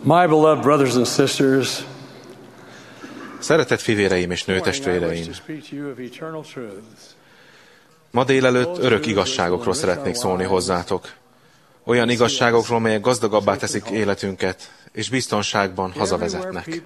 My beloved brothers and sisters, Szeretett fivéreim és nőtestvéreim, ma délelőtt örök igazságokról szeretnék szólni hozzátok. Olyan igazságokról, melyek gazdagabbá teszik életünket, és biztonságban hazavezetnek.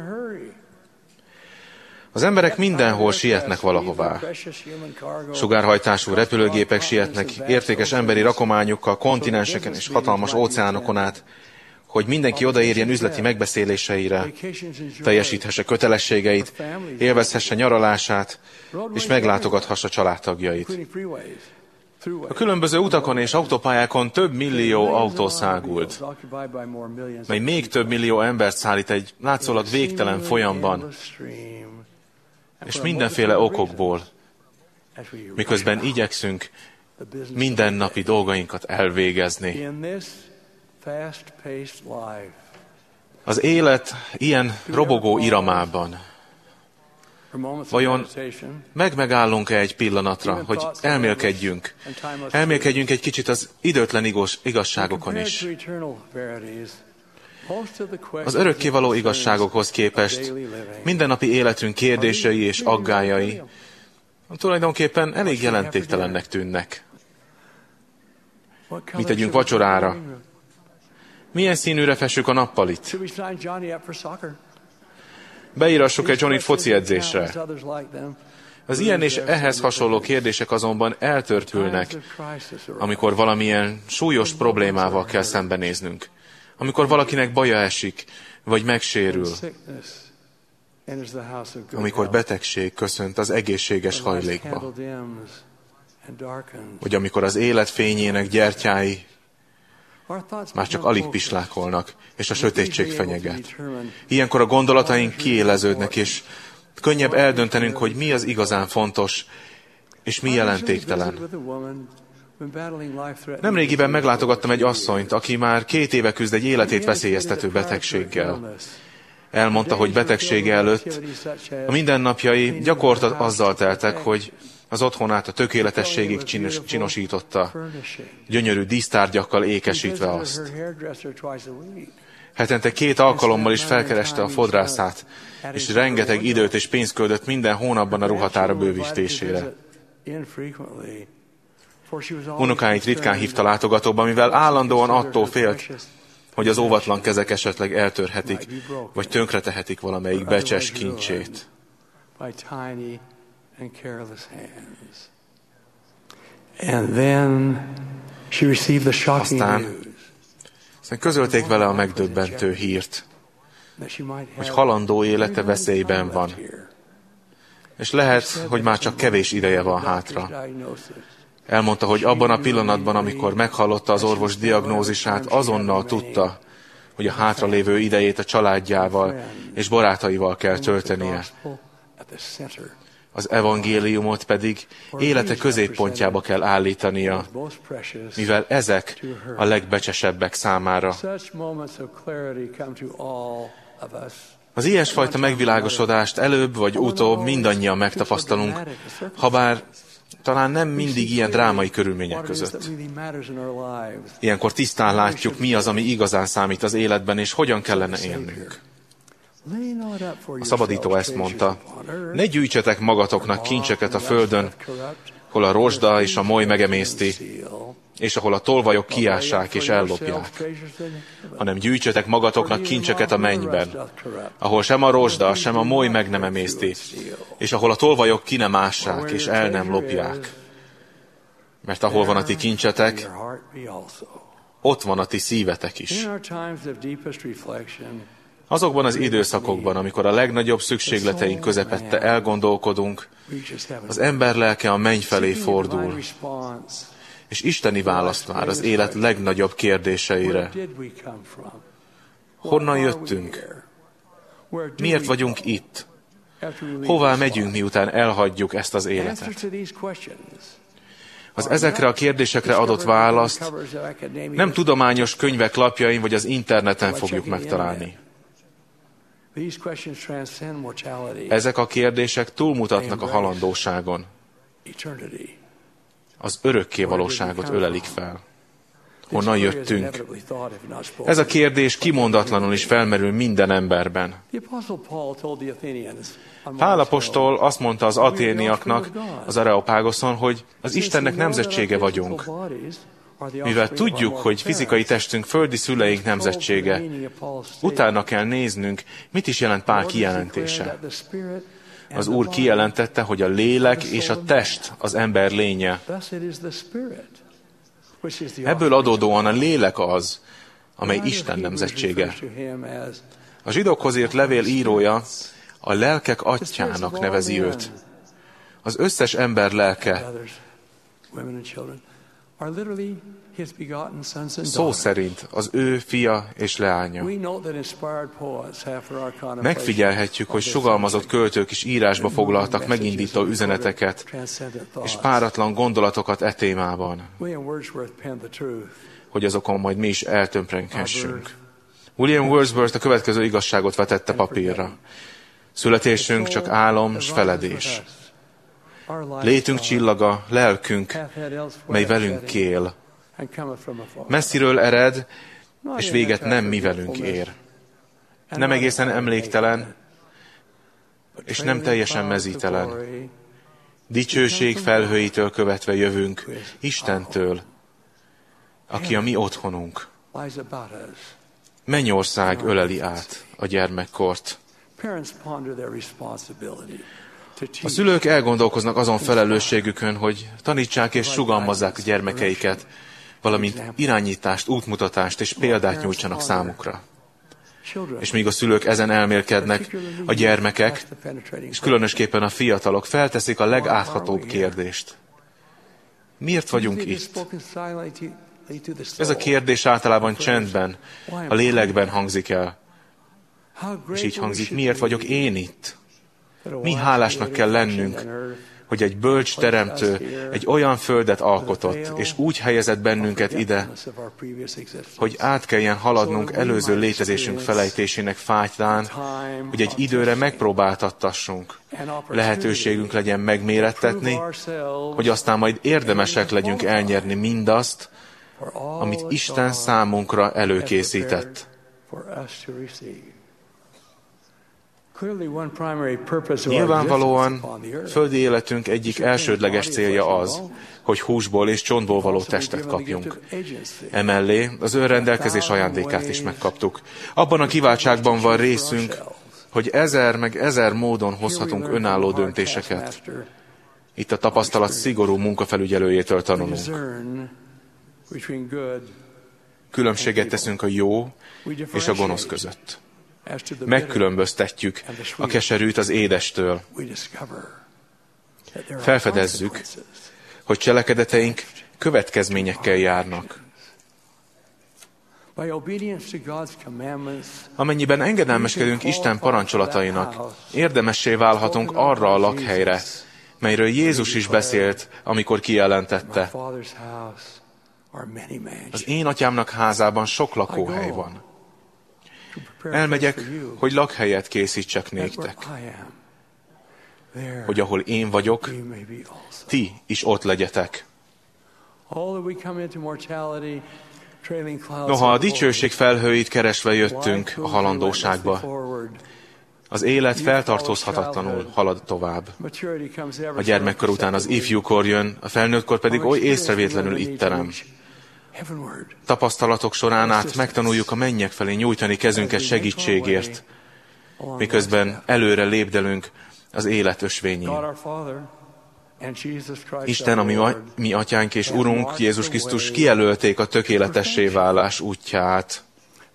Az emberek mindenhol sietnek valahová. Sugárhajtású repülőgépek sietnek értékes emberi rakományukkal kontinenseken és hatalmas óceánokon át, hogy mindenki odaérjen üzleti megbeszéléseire, teljesíthesse kötelességeit, élvezhesse nyaralását, és meglátogathassa családtagjait. A különböző utakon és autópályákon több millió autó száguld, mely még több millió embert szállít egy látszólag végtelen folyamban, és mindenféle okokból, miközben igyekszünk mindennapi dolgainkat elvégezni. Az élet ilyen robogó iramában vajon megállunk-e egy pillanatra, hogy elmélkedjünk egy kicsit az időtlen igazságokon is. Az örökkévaló igazságokhoz képest mindennapi életünk kérdései és aggályai tulajdonképpen elég jelentéktelennek tűnnek. Mit tegyünk vacsorára? Milyen színűre fessük a nappalit? Beírassuk egy Johnnyt foci edzésre? Az ilyen és ehhez hasonló kérdések azonban eltörpülnek, amikor valamilyen súlyos problémával kell szembenéznünk. Amikor valakinek baja esik, vagy megsérül. Amikor betegség köszönt az egészséges hajlékba. Vagy amikor az élet fényének gyertyái már csak alig pislákolnak, és a sötétség fenyeget. Ilyenkor a gondolataink kiéleződnek, és könnyebb eldöntenünk, hogy mi az igazán fontos, és mi jelentéktelen. Nemrégiben meglátogattam egy asszonyt, aki már 2 éve küzd egy életét veszélyeztető betegséggel. Elmondta, hogy betegsége előtt a mindennapjai gyakorta azzal teltek, hogy az otthonát a tökéletességig csinosította, gyönyörű dísztárgyakkal ékesítve azt. Hetente 2 alkalommal is felkereste a fodrászát, és rengeteg időt és pénzt küldött minden hónapban a ruhatára bővítésére. Unokáit ritkán hívta látogatóba, mivel állandóan attól félt, hogy az óvatlan kezek esetleg eltörhetik, vagy tönkretehetik valamelyik becses kincsét. Aztán közölték vele a megdöbbentő hírt, hogy halandó élete veszélyben van, és lehet, hogy már csak kevés ideje van hátra. Elmondta, hogy abban a pillanatban, amikor meghallotta az orvos diagnózisát, azonnal tudta, hogy a hátralévő idejét a családjával és barátaival kell töltenie. Az evangéliumot pedig élete középpontjába kell állítania, mivel ezek a legbecsesebbek számára. Az ilyesfajta megvilágosodást előbb vagy utóbb mindannyian megtapasztalunk, habár talán nem mindig ilyen drámai körülmények között. Ilyenkor tisztán látjuk, mi az, ami igazán számít az életben, és hogyan kellene élnünk. A szabadító ezt mondta: ne gyűjtsetek magatoknak kincseket a földön, hol a rozsda és a moly megemészti, és ahol a tolvajok kiássák és ellopják, hanem gyűjtsetek magatoknak kincseket a mennyben, ahol sem a rozsda, sem a moly meg nem emészti, és ahol a tolvajok ki nem ássák és el nem lopják. Mert ahol van a ti kincsetek, ott van a ti szívetek is. Azokban az időszakokban, amikor a legnagyobb szükségleteink közepette elgondolkodunk, az ember lelke a menny felé fordul, és isteni választ vár az élet legnagyobb kérdéseire. Honnan jöttünk? Miért vagyunk itt? Hová megyünk, miután elhagyjuk ezt az életet? Az ezekre a kérdésekre adott választ nem tudományos könyvek lapjain vagy az interneten fogjuk megtalálni. Ezek a kérdések túlmutatnak a halandóságon. Az örökké valóságot ölelik fel. honnan jöttünk. Ez a kérdés kimondatlanul is felmerül minden emberben. Pál apostol azt mondta az aténiaknak az Areopágoszon, hogy az Istennek nemzetsége vagyunk. Mivel tudjuk, hogy fizikai testünk földi szüleink nemzetsége, utána kell néznünk, mit is jelent Pál kijelentése. Az Úr kijelentette, hogy a lélek és a test az ember lénye. Ebből adódóan a lélek az, amely Isten nemzetsége. A zsidókhoz írt levél írója a lelkek atyjának nevezi őt. Az összes ember lelke szó szerint az ő fia és leánya. Megfigyelhetjük, hogy sugalmazott költők is írásba foglaltak megindító üzeneteket és páratlan gondolatokat e témában, hogy azokon majd mi is eltömprenkhessünk. William Wordsworth a következő igazságot vetette papírra. Születésünk csak álom s feledés. Létünk csillaga, lelkünk, mely velünk él. Messziről ered, és véget nem mi velünk ér. Nem egészen emléktelen, és nem teljesen mezítelen. Dicsőség felhőitől követve jövünk, Istentől, aki a mi otthonunk. Mennyország öleli át a gyermekkort. A szülők elgondolkoznak azon felelősségükön, hogy tanítsák és sugalmazzák a gyermekeiket, valamint irányítást, útmutatást és példát nyújtsanak számukra. És míg a szülők ezen elmélkednek, a gyermekek, és különösképpen a fiatalok felteszik a legáthatóbb kérdést. Miért vagyunk itt? Ez a kérdés általában csendben, a lélekben hangzik el. És így hangzik, miért vagyok én itt? Mi hálásnak kell lennünk, hogy egy bölcs teremtő egy olyan földet alkotott, és úgy helyezett bennünket ide, hogy át kelljen haladnunk előző létezésünk felejtésének fátyán, hogy egy időre megpróbáltattassunk. Lehetőségünk legyen megmérettetni, hogy aztán majd érdemesek legyünk elnyerni mindazt, amit Isten számunkra előkészített. Nyilvánvalóan földi életünk egyik elsődleges célja az, hogy húsból és csontból való testet kapjunk. Emellé az önrendelkezés ajándékát is megkaptuk. Abban a kiváltságban van részünk, hogy ezer módon hozhatunk önálló döntéseket. Itt a tapasztalat szigorú munkafelügyelőjétől tanulunk. Különbséget teszünk a jó és a gonosz között. Megkülönböztetjük a keserűt az édestől. Felfedezzük, hogy cselekedeteink következményekkel járnak. Amennyiben engedelmeskedünk Isten parancsolatainak, érdemessé válhatunk arra a lakhelyre, melyről Jézus is beszélt, amikor kijelentette: az én atyámnak házában sok lakóhely van. Elmegyek, hogy lakhelyet készítsek néktek, hogy ahol én vagyok, ti is ott legyetek. Noha a dicsőség felhőit keresve jöttünk a halandóságba, az élet feltartózhatatlanul halad tovább. A gyermekkor után az ifjúkor jön, a felnőttkor pedig oly észrevétlenül itt terem. Tapasztalatok során át megtanuljuk a mennyek felé nyújtani kezünket segítségért, miközben előre lépdelünk az élet ösvényén. Isten, a mi atyánk és Urunk, Jézus Krisztus kijelölték a tökéletessé válás útját.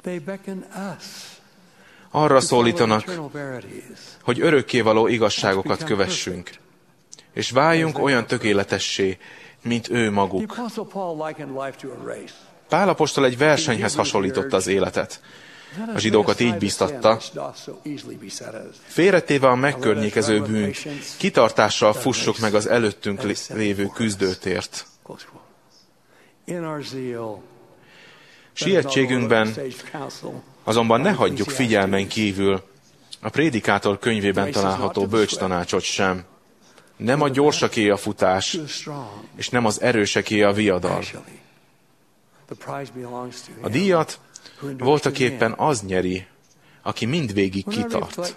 Arra szólítanak, hogy örökkévaló igazságokat kövessünk, és váljunk olyan tökéletessé, mint ő maguk. Pál apostol egy versenyhez hasonlította az életet. A zsidókat így bíztatta: félretéve a megkörnyékező bűn, kitartással fussuk meg az előttünk lévő küzdőtért. Sietségünkben azonban ne hagyjuk figyelmen kívül a Prédikátor könyvében található bölcstanácsot sem. Nem a gyorsaké a futás, és nem az erőseké a viadal, A díjat voltaképpen az nyeri, aki mindvégig kitart.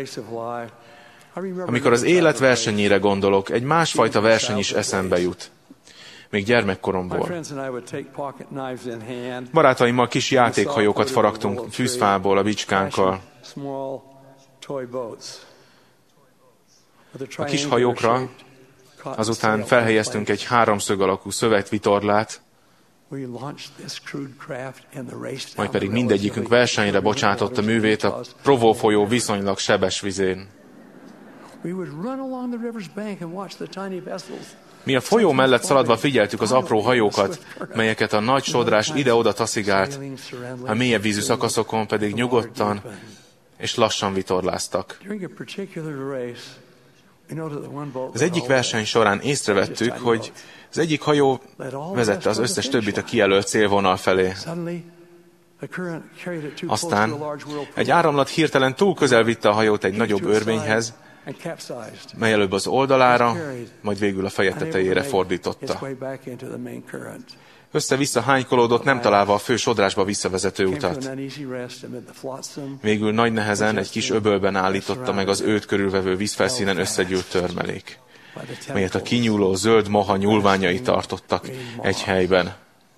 Amikor az élet versenyére gondolok, egy másfajta verseny is eszembe jut. Még gyermekkoromból. Barátaimmal kis játékhajókat faragtunk fűzfából a bicskánkkal. A kis hajókra azután felhelyeztünk egy háromszög alakú szövetvitorlát, majd pedig mindegyikünk versenyre bocsátotta művét a Provo folyó viszonylag sebes vizén. Mi a folyó mellett szaladva figyeltük az apró hajókat, melyeket a nagy sodrás ide-oda taszigált, a mélyebb vízű szakaszokon pedig nyugodtan és lassan vitorláztak. Az egyik verseny során észrevettük, hogy az egyik hajó vezette az összes többit a kijelölt célvonal felé. Aztán egy áramlat hirtelen túl közel vitte a hajót egy nagyobb örvényhez, mely előbb az oldalára, majd végül a feje tetejére fordította. Össze-vissza hánykolódott, nem találva a fő sodrásba visszavezető utat. Végül nagy nehezen egy kis öbölben állította meg az őt körülvevő vízfelszínen összegyűlt törmelék, melyet a kinyúló zöld moha nyúlványai tartottak egy helyben.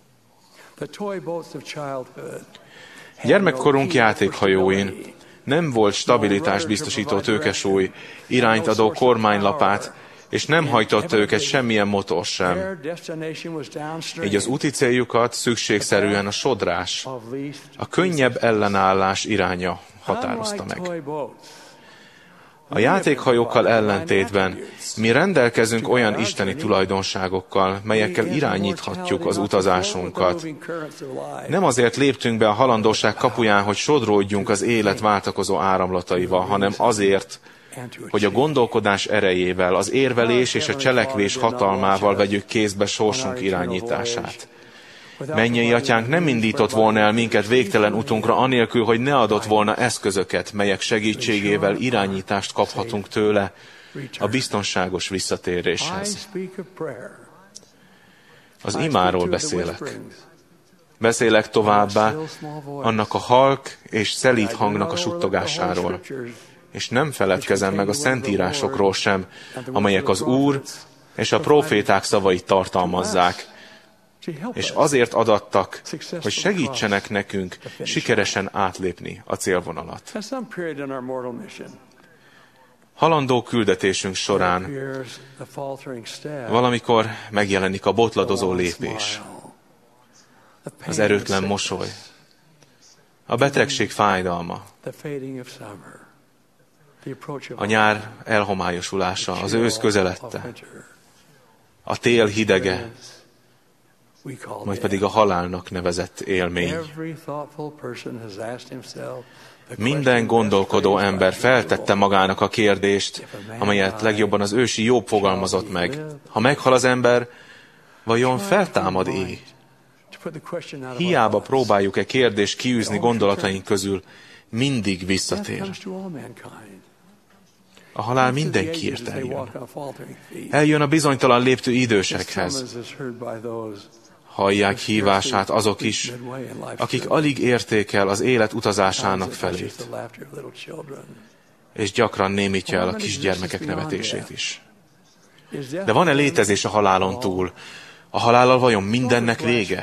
Gyermekkorunk játékhajóin nem volt stabilitást biztosító tőkesúly, irányt adó kormánylapát, és nem hajtotta őket semmilyen motor sem. Így az úti céljukat szükségszerűen a sodrás, a könnyebb ellenállás iránya határozta meg. A játékhajókkal ellentétben mi rendelkezünk olyan isteni tulajdonságokkal, melyekkel irányíthatjuk az utazásunkat. Nem azért léptünk be a halandóság kapuján, hogy sodródjunk az élet váltakozó áramlataival, hanem azért, hogy a gondolkodás erejével, az érvelés és a cselekvés hatalmával vegyük kézbe sorsunk irányítását. Mennyei Atyánk nem indított volna el minket végtelen utunkra, anélkül, hogy ne adott volna eszközöket, melyek segítségével irányítást kaphatunk tőle a biztonságos visszatéréshez. Az imáról beszélek. Beszélek továbbá annak a halk és szelíd hangnak a suttogásáról. És nem feledkezem meg a szentírásokról sem, amelyek az Úr és a próféták szavait tartalmazzák, és azért adattak, hogy segítsenek nekünk sikeresen átlépni a célvonalat. Halandó küldetésünk során valamikor megjelenik a botladozó lépés, az erőtlen mosoly, a betegség fájdalma, a nyár elhomályosulása, az ősz közelette, a tél hidege, majd pedig a halálnak nevezett élmény. Minden gondolkodó ember feltette magának a kérdést, amelyet legjobban az ősi Jobb fogalmazott meg. Ha meghal az ember, vajon feltámad-e? Hiába próbáljuk-e kérdést kiűzni gondolataink közül, mindig visszatér. A halál mindenkiért eljön. Eljön a bizonytalan léptő idősekhez. Hallják hívását azok is, akik alig érték el az élet utazásának felét, és gyakran némítja el a kisgyermekek nevetését is. De van-e létezés a halálon túl? A halállal vajon mindennek vége?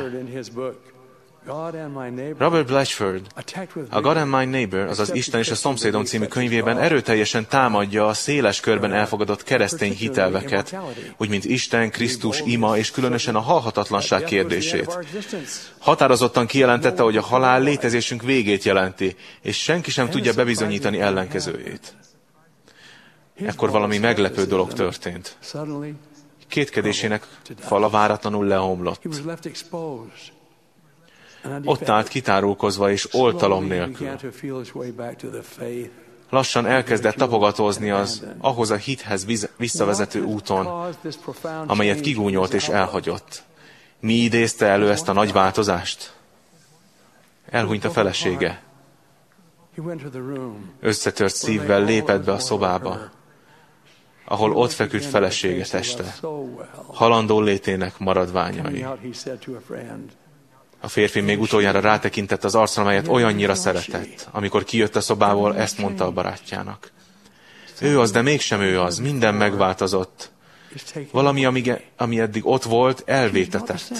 Robert Blatchford a God and My Neighbor, azaz Isten és a szomszédom című könyvében erőteljesen támadja a széles körben elfogadott keresztény hitelveket, úgy mint Isten, Krisztus, ima és különösen a halhatatlanság kérdését. Határozottan kijelentette, hogy a halál létezésünk végét jelenti, és senki sem tudja bebizonyítani ellenkezőjét. Ekkor valami meglepő dolog történt. Kétkedésének fala váratlanul leomlott. Ott állt kitárulkozva és oltalom nélkül. Lassan elkezdett tapogatózni az ahhoz a hithez visszavezető úton, amelyet kigúnyolt és elhagyott. Mi idézte elő ezt a nagy változást? Elhunyt a felesége. Összetört szívvel lépett be a szobába, ahol ott feküdt felesége teste, halandó létének maradványai. A férfi még utoljára rátekintett az arcra, amelyet olyannyira szeretett. Amikor kijött a szobából, ezt mondta a barátjának. Ő az, de mégsem ő az. Minden megváltozott. Valami, ami eddig ott volt, elvétetett.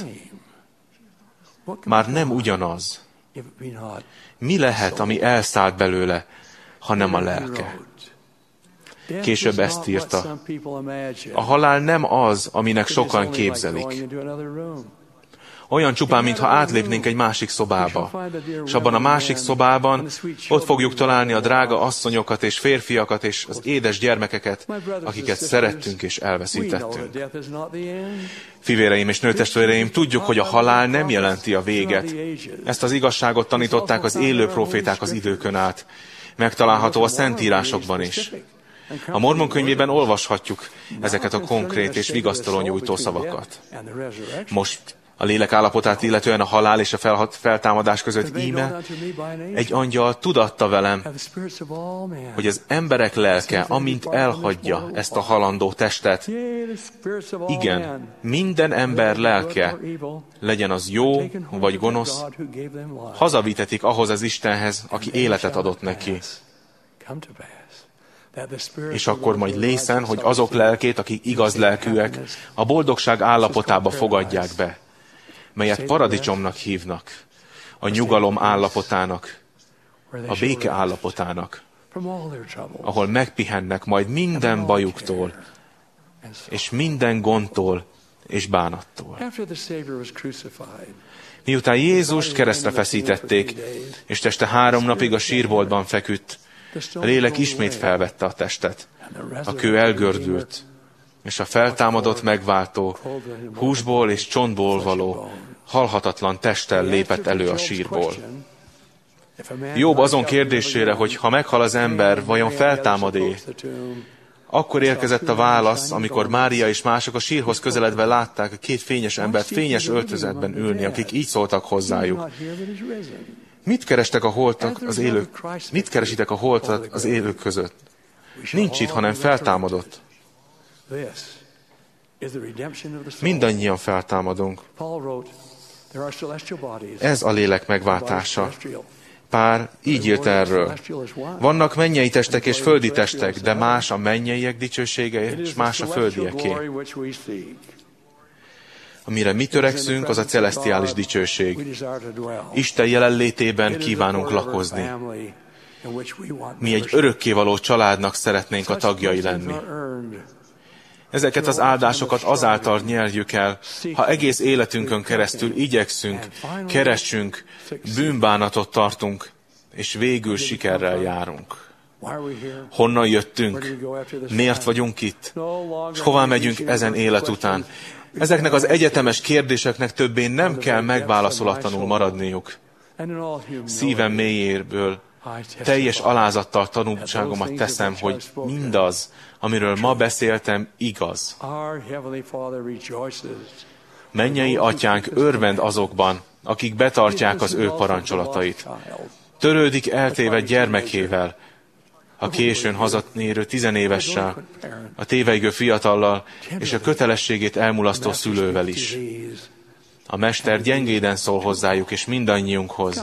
Már nem ugyanaz. Mi lehet, ami elszállt belőle, ha nem a lelke? Később ezt írta. A halál nem az, aminek sokan képzelik. Olyan csupán, mintha átlépnénk egy másik szobába. És abban a másik szobában ott fogjuk találni a drága asszonyokat és férfiakat és az édes gyermekeket, akiket szerettünk és elveszítettünk. Fivéreim és nőtestvéreim, tudjuk, hogy a halál nem jelenti a véget. Ezt az igazságot tanították az élő proféták az időkön át. Megtalálható a Szentírásokban is. A Mormon könyvében olvashatjuk ezeket a konkrét és vigasztaló nyújtó szavakat. Most a lélek állapotát illetően a halál és a feltámadás között íme egy angyal tudatta velem, hogy az emberek lelke, amint elhagyja ezt a halandó testet, igen, minden ember lelke, legyen az jó vagy gonosz, hazavitetik ahhoz az Istenhez, aki életet adott neki. És akkor majd lészen, hogy azok lelkét, akik igaz lelkűek, a boldogság állapotába fogadják be, melyet paradicsomnak hívnak, a nyugalom állapotának, a béke állapotának, ahol megpihennek majd minden bajuktól, és minden gondtól és bánattól. Miután Jézust keresztre feszítették, és teste 3 napig a sírboltban feküdt, a lélek ismét felvette a testet. A kő elgördült, és a feltámadott megváltó, húsból és csontból való, halhatatlan testtel lépett elő a sírból. Jobb azon kérdésére, hogy ha meghal az ember, vajon feltámad-e? Akkor érkezett a válasz, amikor Mária és mások a sírhoz közeledve látták a 2 fényes embert fényes öltözetben ülni, akik így szóltak hozzájuk. Mit keresitek a holtat az élők között? Nincs itt, hanem feltámadott. Mindannyian feltámadunk. Ez a lélek megváltása. Pár így írt erről. Vannak mennyei testek és földi testek, de más a mennyeiek dicsősége, és más a földieké. Amire mi törekszünk, az a celesztiális dicsőség. Isten jelenlétében kívánunk lakozni. Mi egy örökkévaló családnak szeretnénk a tagjai lenni. Ezeket az áldásokat azáltal nyerjük el, ha egész életünkön keresztül igyekszünk, keressünk, bűnbánatot tartunk, és végül sikerrel járunk. Honnan jöttünk? Miért vagyunk itt? És hová megyünk ezen élet után? Ezeknek az egyetemes kérdéseknek többé nem kell megválaszolatlanul maradniuk. Szívem mélyéből teljes alázattal tanúságomat teszem, hogy mindaz, amiről ma beszéltem, igaz. Mennyei Atyánk örvend azokban, akik betartják az ő parancsolatait. Törődik eltévedt gyermekével, a későn hazatérő 10 évessel, a tévejgő fiatallal és a kötelességét elmulasztó szülővel is. A Mester gyengéden szól hozzájuk és mindannyiunkhoz.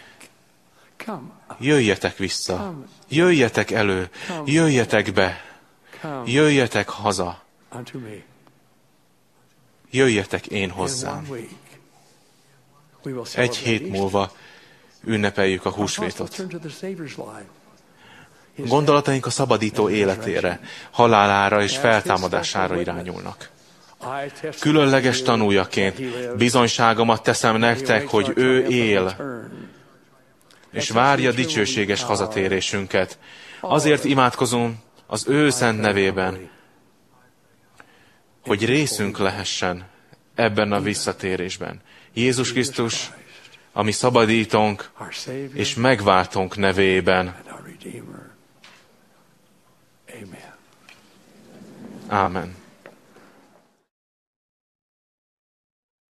Jöjjetek vissza, jöjjetek elő, jöjjetek be, jöjjetek haza, jöjjetek én hozzám. 1 hét múlva ünnepeljük a húsvétot. Gondolataink a szabadító életére, halálára és feltámadására irányulnak. Különleges tanújaként bizonyságomat teszem nektek, hogy ő él, és várja dicsőséges hazatérésünket. Azért imádkozom az ő szent nevében, hogy részünk lehessen ebben a visszatérésben. Jézus Krisztus, a mi szabadítónk és megváltónk nevében. Ámen.